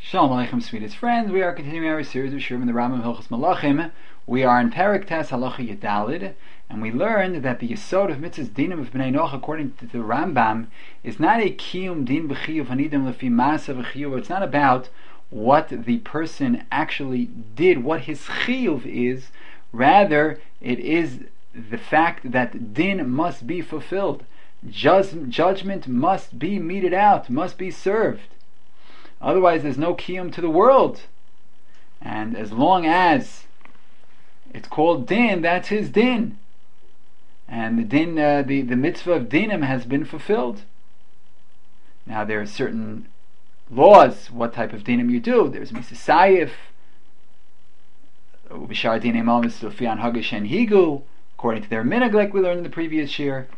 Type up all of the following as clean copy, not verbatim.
Shalom Aleichem, sweetest friends. We are continuing our series of Shurim in the Rambam Hilchos Malachim. We are in Perek Tes Halacha Yedalid, and we learned that the Yesod of Mitzvahs Dinim of Bnei Noach, according to the Rambam, is not a Kiyum Din B'chiyuv Hanidim Lefi Masa V'chiyuv. It's not about what the person actually did, what his chiyuv is. Rather, it is the fact that din must be fulfilled. Judgment must be meted out, must be served. Otherwise, there's no kiyum to the world. And as long as it's called din, that's his din. And the din, the mitzvah of dinim has been fulfilled. Now, there are certain laws, what type of dinim you do. There's misasayif, ubishar dinim almis sofian hagish and higu, according to their minhag, like we learned in the previous year.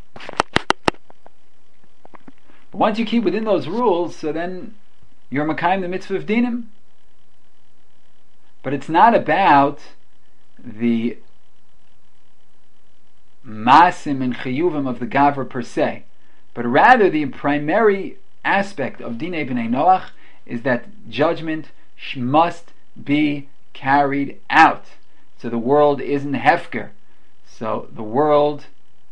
But once you keep within those rules, so then you're makayim the mitzvah of dinim. But it's not about the masim and chiyuvim of the gavra per se, but rather the primary aspect of Dinei B'nei Noach is that judgment must be carried out. So the world isn't hefker. So the world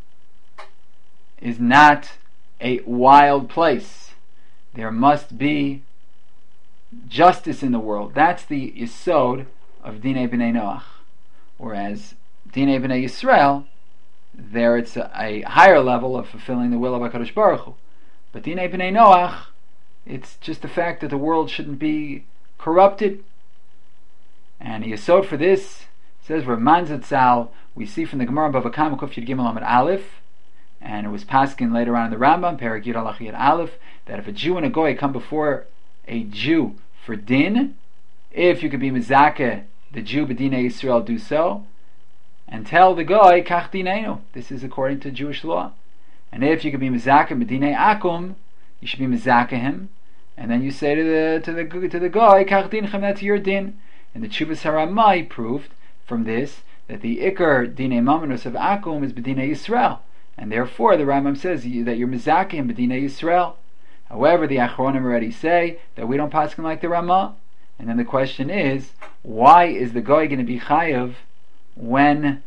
is not a wild place. There must be justice in the world. That's the yesod of Dinei B'nei Noach. Whereas Dinei B'nei Yisrael, there it's a higher level of fulfilling the will of HaKadosh Baruch Hu. But Dinei B'nei Noach, it's just the fact that the world shouldn't be corrupted. And the yesod for this says, Raman Zatzal, we see from the Gemara Bava Kama Kuf Yud Gimel Amud Aleph, and it was paskin later on in the Rambam, Perek Yud Halacha Yud Aleph, that if a Jew and a Goy come before a Jew for din, if you could be mezakeh the Jew b'dinei Yisrael, do so, and tell the Goy kach dineinu. This is according to Jewish law. And if you could be mezakeh b'dinei akum, you should be mezakeh him, and then you say to the Goy kach dinchem, that's your din. And the Tshuvas Haramai proved from this that the ikar dinei mamonus of akum is b'dinei Yisrael, and therefore the Rambam says that you're mezakeh him b'dinei Yisrael. However, the Achronim already say that we don't paskin like the Ramah. And then the question is, why is the Goy going to be chayav when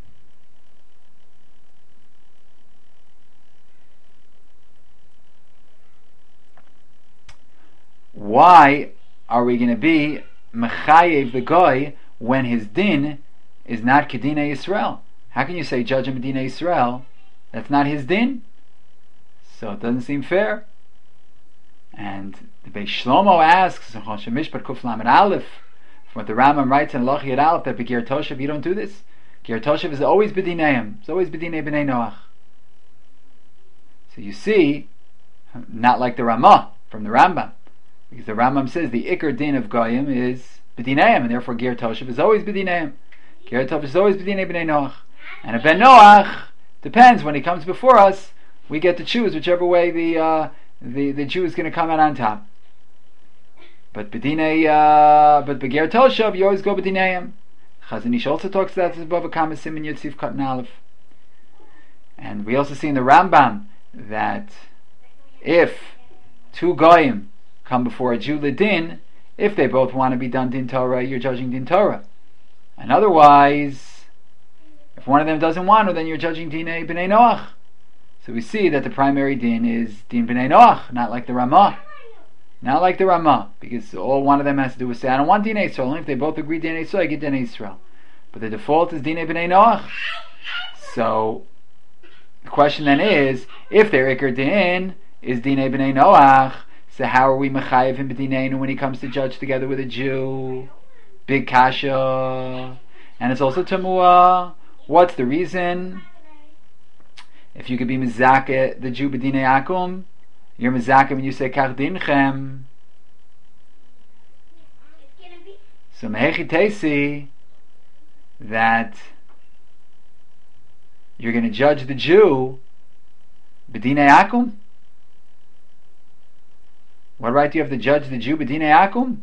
why are we going to be mechayev the Goy when his din is not kedinei Yisrael? How can you say judge him kedinei Yisrael? That's not his din. So it doesn't seem fair. And the Beis Shlomo asks, from what the Rambam writes in Halacha Yud Aleph, that Beger Toshav, you don't do this. Ger Toshav is always b'dineim. It's always b'dinei B'nei Noach. So you see, not like the Ramah from the Rambam, because the Rambam says the Iker din of Goyim is b'dineim, and therefore Ger Toshav is always b'dineim. Ger Toshav is always b'dinei B'nei Noach. And a Ben Noach depends, when he comes before us, we get to choose whichever way the Jew is going to come out on top. But Beger Toshav, you always go b'dineim. Chazon Ish also talks about this above a Kama Siman Yud Sif Katan Aleph. And we also see in the Rambam that if two Goyim come before a Jew L'din, if they both want to be done Din Torah, you're judging Din Torah. And otherwise, if one of them doesn't want to, then you're judging Dinei B'nei Noach. So we see that the primary din is din b'nei Noach, not like the Ramah. Not like the Ramah, because all one of them has to do is say, I don't want dinei Yisrael. Only if they both agree dinei Yisrael, I get dinei Yisrael. But the default is dinei b'nei Noach. So the question then is, if their ikar din is dinei b'nei Noach, so how are we mechayev him b'dineinu when he comes to judge together with a Jew? Big kasha. And it's also tamuah. What's the reason? If you could be mezakeh the Jew b'dinei akum, you're mezakeh when you say kach dinchem. So mehechi teisi that you're going to judge the Jew b'dinei akum. What right do you have to judge the Jew b'dinei akum?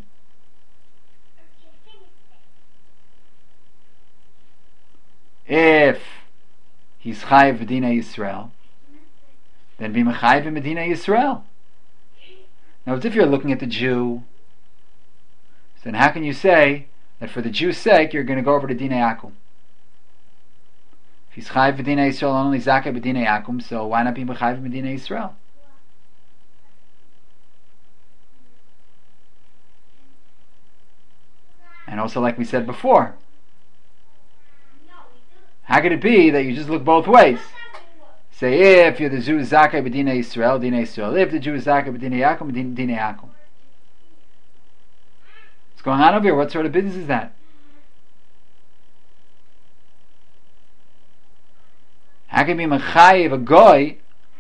If he's chayiv b'dinei Yisrael, then be mechayiv b'dinei Yisrael. Now, as if you're looking at the Jew So then how can you say that for the Jew's sake you're going to go over to Dinei Akum? If he's Chayiv B'Dinei Yisrael only Zakeh B'Dinei Akum, so why not be Chayiv B'Dinei Yisrael? And also, like we said before, how could it be that you just look both ways? Say, if you're the Jew Zakeh B'Dinei Yisrael, Dinei Yisrael. If the Jew is Zakeh B'Dinei Akum, Dinei Akum. What's going on over here? What sort of business is that? How can be Mechayiv a Goy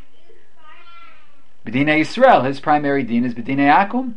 B'Dinei Yisrael? His primary din is B'Dinei Akum.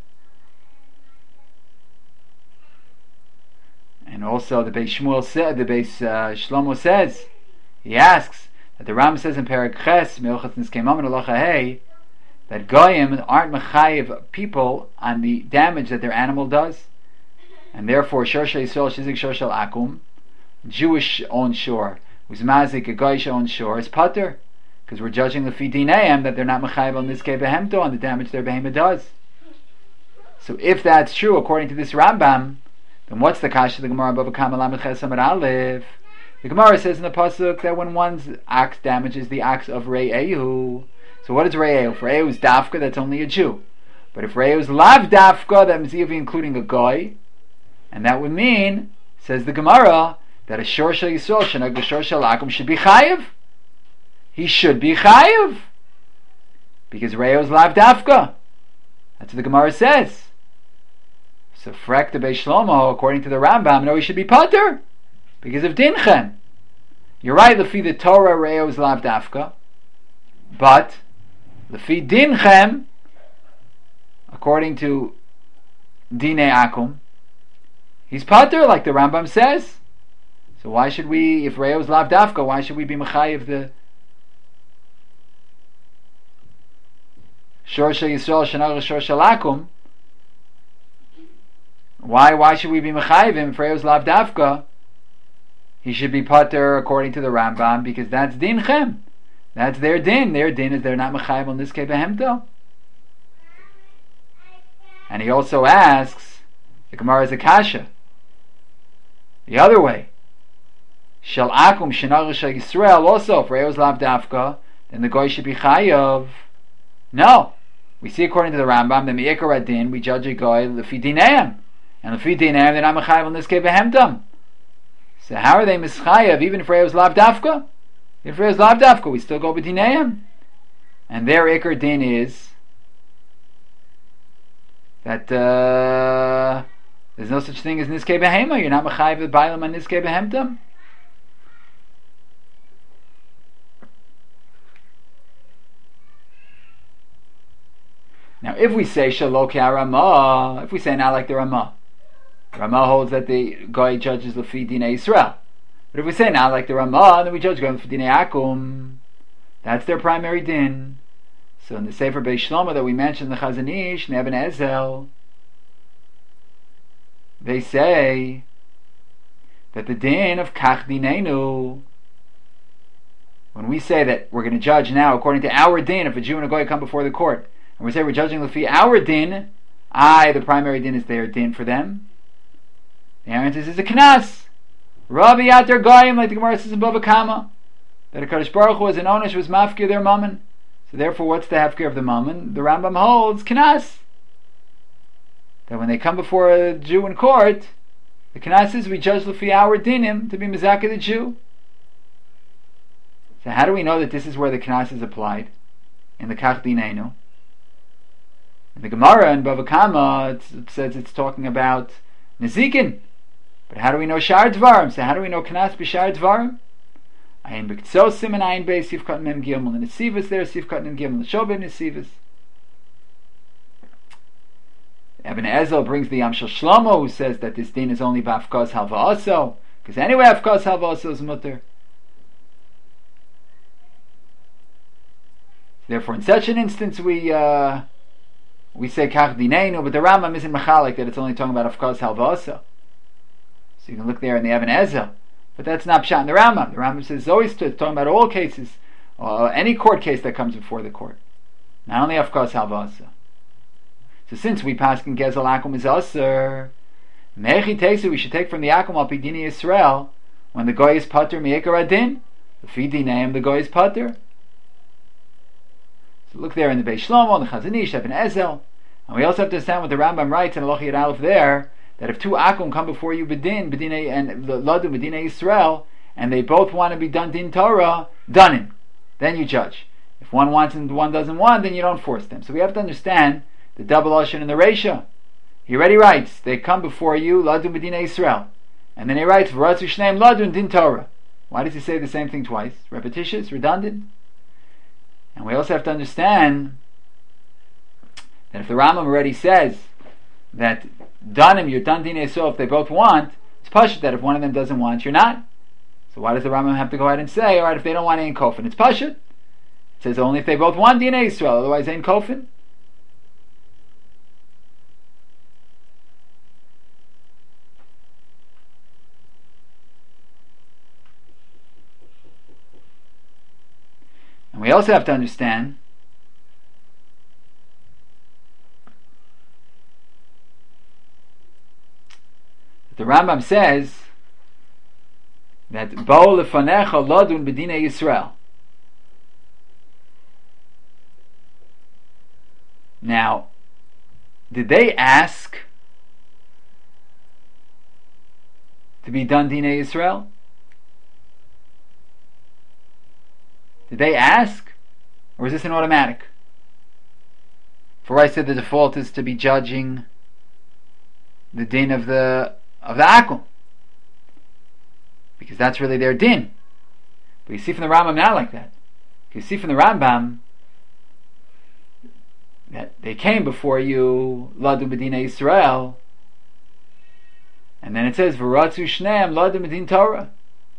And also the Beis Shmuel said, the Beis Shlomo says, he asks, that the Ram says in Perek Ches, Me'ochas Niskei Mammon Halacha Hey, that Goyim aren't Mechayiv people on the damage that their animal does, and therefore Shorsha Yisrael Shizik Shoshal Akum, Jewish onshore, who's Mazik a Goyish onshore, is Pater, because we're judging the Fidineim that they're not Mechayiv on Niskei Behemto on the damage their behemoth does. So if that's true, according to this Rambam, then what's the kasha the Gemara Bava Kama Lamed Ches Amud Aleph? The Gemara says in the pasuk that when one's axe damages the axe of Re'ehu, so what is Re'ehu? If Re'ehu is Dafka, that's only a Jew. But if Re'ehu is Lav Dafka, that means even including a Goy, and that would mean, says the Gemara, that a Shor Shel Yisrael Shenag the Shor Shel Akum should be Chayiv. He should be Chayiv because Re'ehu is Lav Dafka. That's what the Gemara says. So Frek the Beis Shlomo, according to the Rambam, no, he should be Pater because of Dinchem. You're right, Lefi the Torah Re'ehu is Lav Dafka, but Lefi Dinchem, according to Dinei Akum, he's Pater, like the Rambam says. So why should we, if Re'ehu is Lav Dafka, why should we be Mechayiv the Shor Shel Yisrael Shenag Shor Shel Akum? Why should we be Mechayiv him if Re'ehu is Lav Dafka? He should be Pater according to the Rambam because that's Dinchem. That's their din. Their din is they're not Mechayiv on Niskei Behemto. And he also asks, the Gemara is a kasha, the other way. Shel Akum Shenag Shel Yisrael, also if Re'ehu is Lav Dafka, then the Goy should be Chayav. No. We see according to the Rambam, the Me'ikar Adin, we judge a Goy Lefi Dineim. And Lefi Dineim, they're not Mechayiv on Niskei Behemtom. So how are they Mischayev even if Re'ehu is Lav Dafka? If Re'ehu is Lav Dafka, we still go with Dineim. And their Ikar Din is that there's no such thing as Niskei Behema. You're not Mechayiv the Bailam on Niskei Behemtom. Now, if we say Shalok Ramah, if we say not like the Ramah holds that the Goy judges Lefi Dinei Yisrael. But if we say not like the Ramah, then we judge going for Dinei Akum. That's their primary din. So in the Sefer Beis Shlomo that we mentioned, the Chazon Ish, Neben Ezel, they say that the din of Kach Dinenu, when we say that we're going to judge now according to our din, if a Jew and a Goy come before the court, and we say we're judging Lefi our din, the primary din is their din for them. The answer is a knas. Rabbi Yater Goyim, like the Gemara says in Bava Kama, that a Kadosh Baruch Hu was an onish, was mafkir their mammon. So therefore, what's the hefkir of the mammon? The Rambam holds knas. That when they come before a Jew in court, the knas is we judge Lefi our dinim to be mezakeh the Jew. So how do we know that this is where the knas is applied? In the Kach Dinenu. In the Gemara in Bava Kama, it says it's talking about Nezikin. But how do we know Shar Dvarim? So how do we know Knas B'Shar Dvarim? Ayin B'Ktsosim and Ayin Beis Sivkat Mem Gimel. And Nesivas there, Sivkat Mem Gimel. Shobim Nesivas. Ibn Ezel brings the Yamshel Shlomo, who says that this din is only B'Afkaz Halva'aso. Because anyway, Afkaz Halva'aso is mutter. Therefore, in such an instance, we say Kach Dineinu, but the Rambam isn't machalik that it's only talking about Afkaz Halva'aso. So you can look there in the Ibn Ezel. But that's not pshat in the Rambam. The Rambam says it's always talking about all cases, any court case that comes before the court. Not only Afkaz Halva'aso. So since we paskin gezel akum is aser, mechi tesu, we should take from the akum al pidini Yisrael when the goy is pater mi'ikar adin. The fidi name the goy is pater. So look there in the Beis Shlomo, the Chazon Ish, Ibn Ezel, and we also have to understand what the Rambam writes in Aloch Yud Aleph there, that if two akum come before you bedin and ladu bedinei Yisrael, and they both want to be done din Torah, done it. Then you judge. If one wants and one doesn't want, then you don't force them. So we have to understand the double lashon in the Reisha. He already writes, they come before you, ladu bedinei Yisrael. And then he writes, v'ratzu shneim ladu din Torah. Why does he say the same thing twice? Repetitious, redundant? And we also have to understand that if the Rambam already says that danim, you're done dinei Yisrael if they both want, it's pashut that if one of them doesn't want, you're not. So why does the Rambam have to go ahead and say, alright, if they don't want ein kofin, it's pashut. It says only if they both want dinei Yisrael, otherwise ein kofin. And we also have to understand that the Rambam says that Bo lefanecha ladun b'dinei Yisrael. Now, did they ask to be done dinei Yisrael? Did they ask? Or is this an automatic? For I said the default is to be judging the din of the akum, because that's really their din. But you see from the Rambam not like that. You see from the Rambam that they came before you ladu b'dinei Yisrael, and then it says v'ratzu shneim ladu b'din Torah.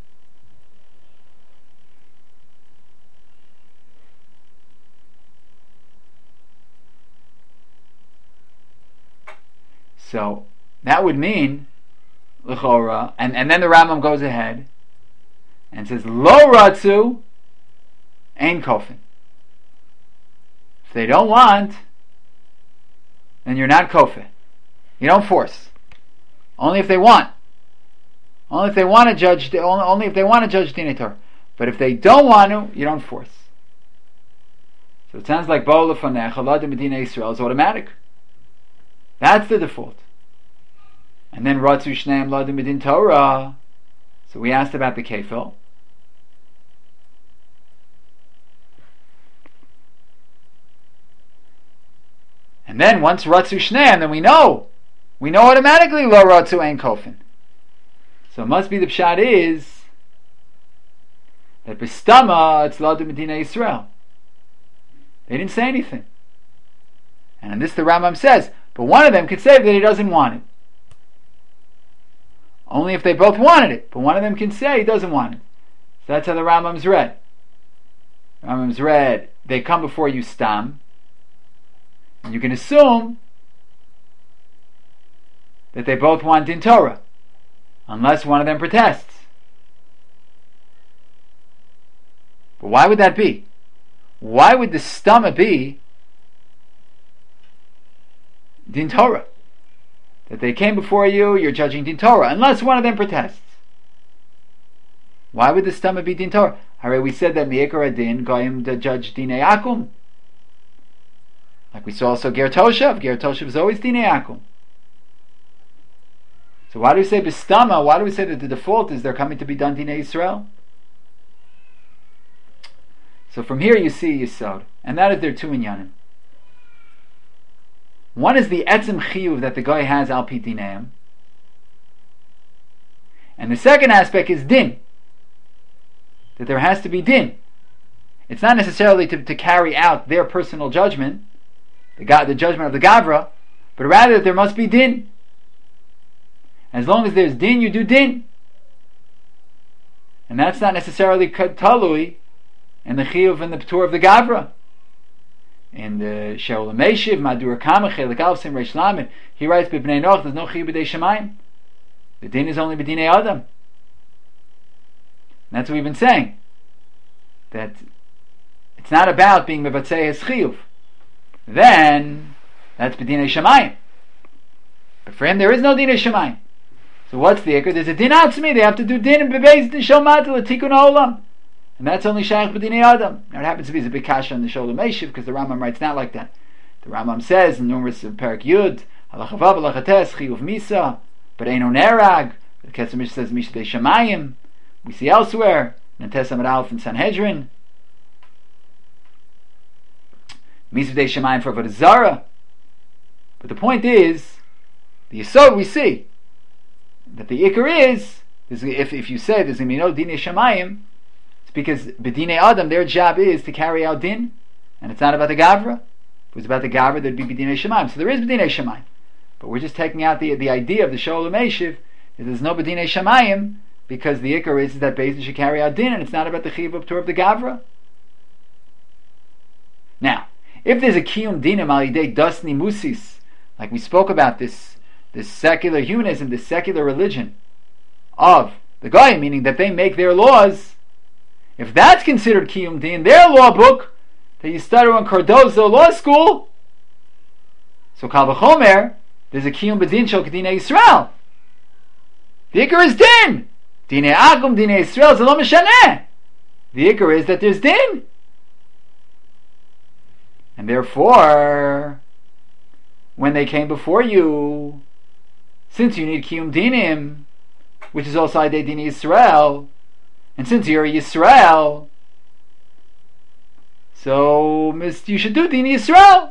So that would mean l'chora, and then the Rambam goes ahead and says lo ratzu ein kofin. If they don't want, then you're not kofin. You don't force. Only if they want. Only if they want to judge. Only if they want to judge dinei Torah. But if they don't want to, you don't force. So it sounds like bo lefanecha ladim b'dinei Yisrael is automatic. That's the default. And then ratzu shneim ladim b'din Torah. So we asked about the kefil. And then once ratzu shneim, then we know automatically lo ratzu ein kofin. So it must be the pshat is that b'stama it's ladim b'dinei Yisrael. They didn't say anything. And in this the Rambam says, but one of them could say that he doesn't want it. Only if they both wanted it. But one of them can say he doesn't want it. So that's how the Rambam's read. Rambam's read, they come before you stam. And you can assume that they both want din Torah. Unless one of them protests. But why would that be? Why would the stama be din Torah? That they came before you, you're judging din Torah, unless one of them protests. Why would the stama be din Torah? Alright, we said that mi'ikar adin goyim to judge dinei akum. Like we saw also ger toshav. Ger toshav is always dinei akum. So why do we say b'stama? Why do we say that the default is they're coming to be done dinei Yisrael? So from here you see Yisod, and that is their two inyanim. One is the etzem chiyuv that the guy has al pi dineim, and the second aspect is din, that there has to be din. It's not necessarily to carry out their personal judgment, the judgment of the gavra, but rather that there must be din. As long as there's din, you do din, and that's not necessarily talui and the chiyuv and the p'tur of the gavra. In the Sheol Meishiv, Madur Kama Chelik Aleph Sim Reish Lamed, he writes, "B'bnei Noach, there's no chiyuv b'dei Shemayim. The din is only b'dinei Adam." And that's what we've been saying. That it's not about being mevatzei his chiyuv. Then That's b'dinei Shemayim. But for him, there is no dinei Shemayim. So what's the ikar? There's a din atzmi. They have to do din and bebeis din shel matel tikun olam, and that's only shaykh b'dinei adam. Now it happens to be a big kasha on the Sholem Eshiv because the Rambam writes not like that. The Rambam says in numerous Perak Yud, halacha vav halacha tes chiyuv misa, but eino nerag. The Kesef Mishnah says mishdei Shemayim. We see elsewhere Nentes Amud Aleph in Sanhedrin. Mishdei Shemayim for avodah zara. But the point is, the yesod we see that the ikar is if you say there's going to be no dinei Shemayim, it's because b'dinei adam their job is to carry out din, and it's not about the gavra. If it was about the gavra, there'd be b'dinei Shemayim. So there is b'dinei Shemayim, but we're just taking out the idea of the Sholem Eshiv is there's no b'dinei Shemayim because the ikar is that Beis Din should carry out din, and it's not about the chiyuv p'tur of the gavra. Now, if there's a kiyum dinim al yidei dasni musis, like we spoke about this secular humanism, this secular religion of the guy, meaning that they make their laws, if that's considered kiyum din, their law book that you study in Cardozo Law School, so kal v'chomer, there's a kiyum b'din shel kedinei Yisrael. The ikar is din. Dinei akum, dinei Yisrael, zeh lo mishaneh. The ikar is that there's din. And therefore, when they came before you, since you need kiyum dinim, which is also idei dinei Yisrael, and since you're a Yisrael, so you should do dinei Yisrael.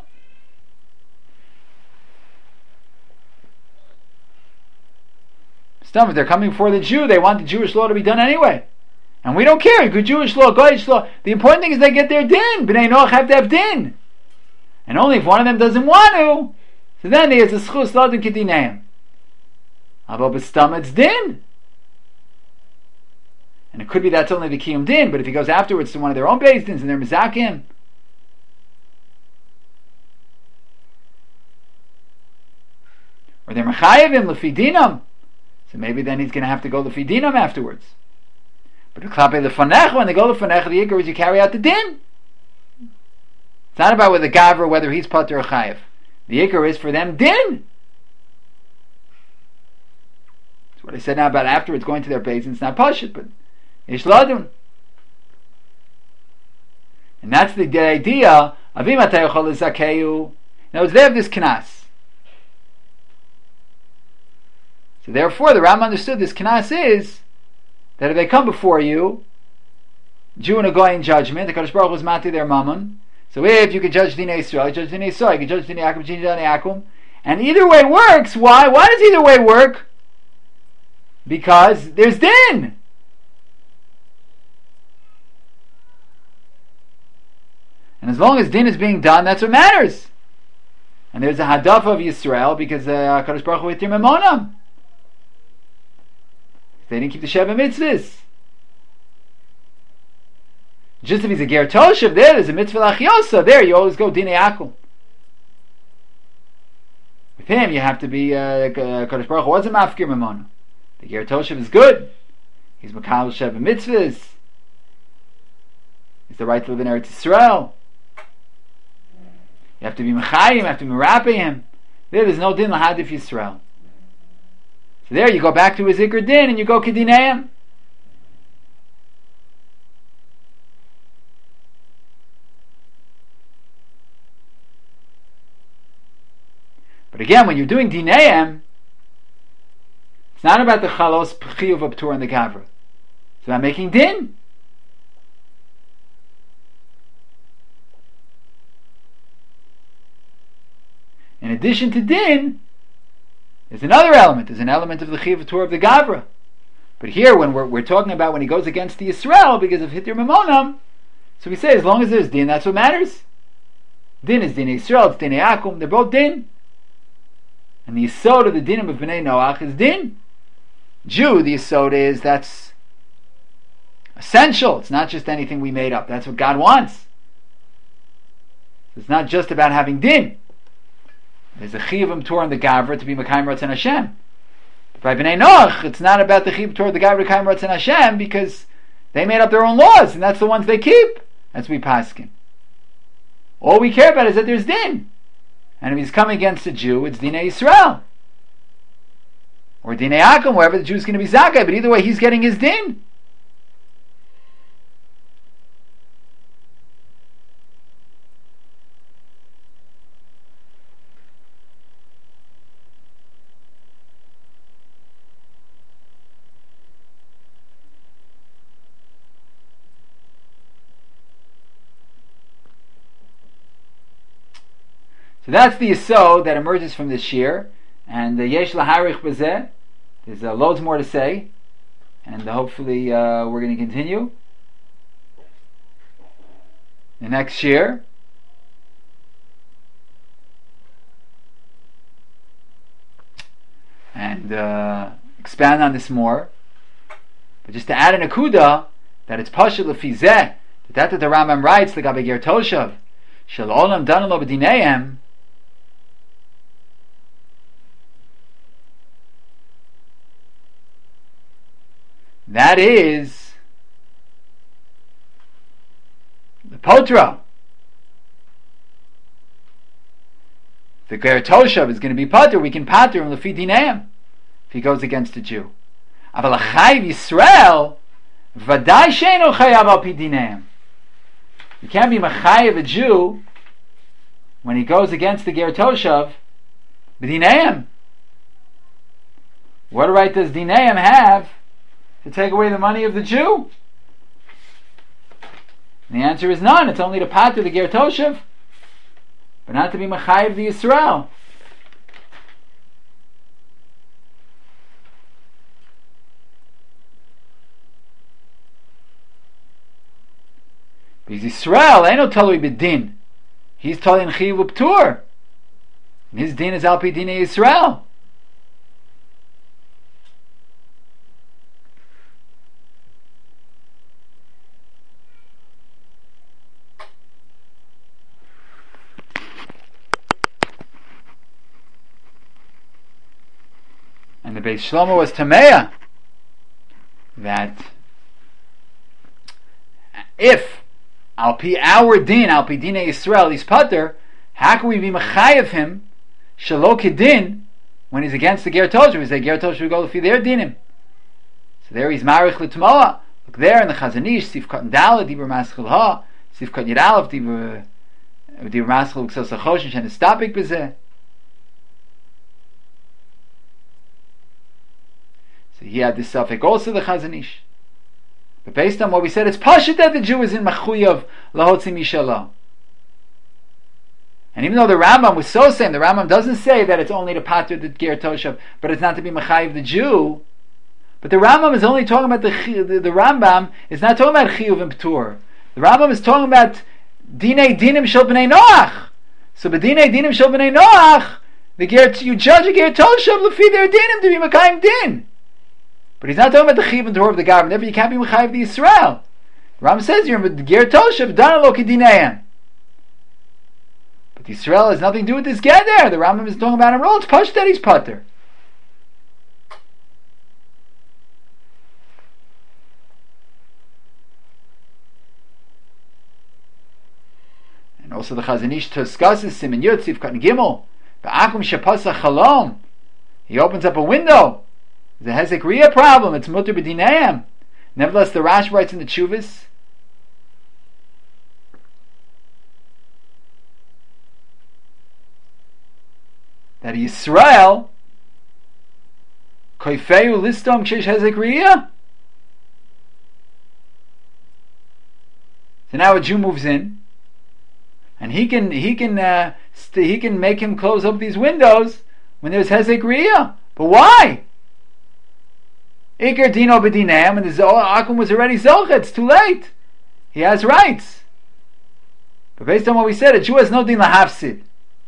If they're coming before the Jew, they want the Jewish law to be done anyway. And we don't care. Good Jewish law, Goyish law. The important thing is they get their din. B'nai Noach have to have din. And only if one of them doesn't want to, so then there's a schus ladin kedineim. About b'stam it's din. And it could be that's only the kiyum din, but if he goes afterwards to one of their own beis dins and they're mizakim, or they're mechayevim lefi dinam, so maybe then he's going to have to go lefi dinam afterwards. But klape lefanech, when they go lefanech, the ikar is you carry out the din. It's not about whether gavra, whether he's pater or chayev. The ikar is for them din. That's what I said now about afterwards going to their beis. It's not pashut, but ish ladun. And that's the idea of imatay yochol lezakeyu. Now it's they have this knas. So therefore, the Ram understood this knas is that if they come before you, Jew and a goy in judgment, the Kadosh Baruch Hu is mati their mammon. So if you could judge Dinei Yisrael, judge Dinei Yisrael, you could judge Dinei Akum, judge Dinei Akum, and either way works. Why? Why does either way work? Because there's din. And as long as din is being done, that's what matters. And there's a hadafa of Yisrael because Kadosh Baruch Hu itir memonam. They didn't keep the Sheva mitzvahs. Just if he's a ger toshav, there's a mitzvah lachyosa. There, you always go dinei akum. With him, you have to be Kadosh Baruch Hu wasn't mafkir memona. The ger toshav is good. He's makabel Sheva mitzvahs. He's the right to live in Eretz Yisrael. You have to be mechayim. You have to be merape him. There's no din lahadif Yisrael. So there, you go back to his ikar din and you go kedineim. But again, when you're doing dineim, it's not about the chalos chiyuv abtur and the gavra. It's about making din. In addition to din, there's another element. There's an element of the chiyuv abtur of the gavra. But here, when we're talking about when he goes against the Yisrael because of hitir memonam, so we say as long as there's din, that's what matters. Din is dinei Yisrael, it's dinei akum. They're both din. And the yisod of the dinim of Bnei Noach is din. Jew, the yisod is that's essential. It's not just anything we made up. That's what God wants. It's not just about having din. There's a chiyuv Torah in the gavra to be mekayim ratzon Hashem. But by Bnei Noach, it's not about the chiyuv Torah of the gavra to mekayim ratzon Hashem because they made up their own laws and that's the ones they keep. That's we paskin. All we care about is that there's din. And if he's coming against a Jew, it's Dinei Yisrael. Or Dinei Akum, wherever the Jew's going to be Zakai. But either way, he's getting his din. So that's the yesod that emerges from this shir, and the yesh laharich b'zeh. There's loads more to say, and hopefully we're going to continue. The next shir, and expand on this more. But just to add an akuda, that it's pashut lefizeh, that the Rambam writes, the Gabeger Toshav, shel olam danim lo b'dineim. That is the potra. The Ger Toshav is going to be pater. We can pater him lefi dineim if he goes against a Jew. Aval chayiv Yisrael vaday she'eino chayav al pi dineim. You can't be machayiv a Jew when he goes against the Ger Toshav b'dineim. What right does dineim have to take away the money of the Jew? And the answer is none. It's only to pater the Ger Toshav, but not to be machayiv the Yisrael. Because Yisrael ain't no talui b'din. He's talui chiyuv u'ptur. And his din is al pi dinei Yisrael. And the Beis Shlomo was tameya that if al pi our din, al pi dinei Yisrael, he's pater, how can we be mechayev him shelo kedin when he's against the Ger Toshav? We say Ger Toshav will go to their dinim. So there he's marich l'tmoa. Look there in the Chazanish, Sif Katan Daled, Dibur Maschil Ha, Sif Katan Yid Aleph, Dibur Maschil Ksos HaChoshen, Shen Estapik B'zeh. So he had this suffix also, the Chazanish. But based on what we said, it's pashut that the Jew is in Machuyav Lahotzi Mishalah. And even though the Rambam was so same, the Rambam doesn't say that it's only to pater the Ger Toshav, but it's not to be Machayiv the Jew. But the Rambam is only talking about the Rambam is not talking about Chiyuv and Ptur. The Rambam is talking about Dinei Dinim Shel B'nei Noach. So B'dinei Dinim Shel B'nei Noach, you judge a Ger Toshav lefi their dinim to be Makayim Din. But he's not talking about the Chiyuv and Ptur of the government. Therefore, you can't be Machayiv the Yisrael. The Rambam says you're Ger Toshav Dana Lo Kedineim. But Yisrael has nothing to do with this get there. The Rambam is talking about a role. It's Pashut that he's pater. And also the Chazanish discusses Siman Yud Sif Katan Gimel Ba'akum Shepasa Chalom. He opens up a window. There's a Hezek problem. It's Mutter B'dineim. Nevertheless, the Rash writes in the Tshuvas that Yisrael Koifeu Listom Kshesh Hezek. So now a Jew moves in, and he can make him close up these windows when there's Hezek Riyah. But why? Iker Dino B'dineim, and the Akum was already Zochet. It's too late. He has rights. But based on what we said, a Jew has no din lahafsid.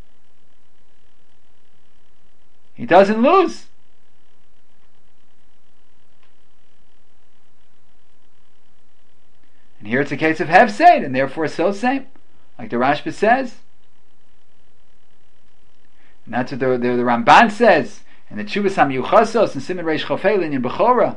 He doesn't lose. And here it's a case of hefsed, and therefore so same, like the Rashba says. And that's what the Ramban says, and the Tshuvas HaMiyuchasos and Siman Reish Chofeilin in Bechora,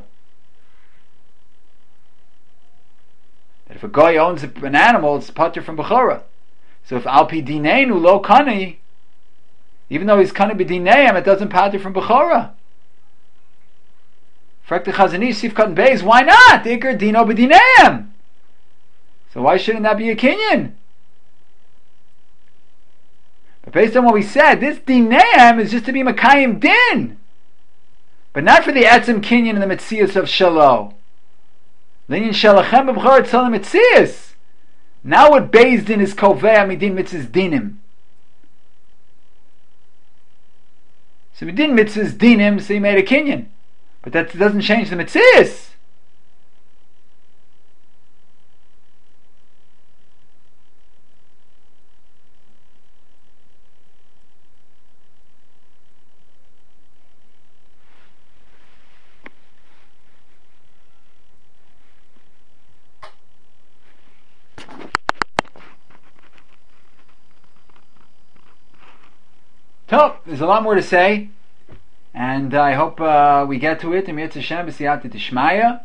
that if a guy owns an animal, it's pater from Bechora. So if Al Pi Dineinu Lo Kani, Even though he's kind of b'dineim, it doesn't pater from Bechora. Frekta Chazanish, Sifkat and Beis, why not? Iker dino b'dineim. So why shouldn't that be a kinyan? But based on what we said, this dineim is just to be Makayim din, but not for the etzem kinyan and the metzias of shalo. Linyan shalachem b'bchor tzolim metzias. Now what Beis din is kovea midin mitzvahs dinim. So midin mitzvahs dinim, so he made a kinyan, but that doesn't change the metzias. So, there's a lot more to say, and I hope we get to it. Emir Tzashem b'siyata tishmaya,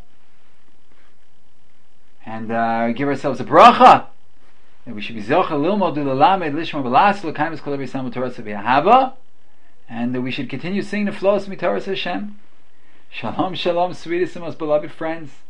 and give ourselves a bracha that we should be zocha lilmod ulalamed lishma b'las l'kaimus kol b'yisam Torah v'ahava, and that we should continue singing the flows of Torah Hashem. Shalom, shalom, sweetest and most beloved friends.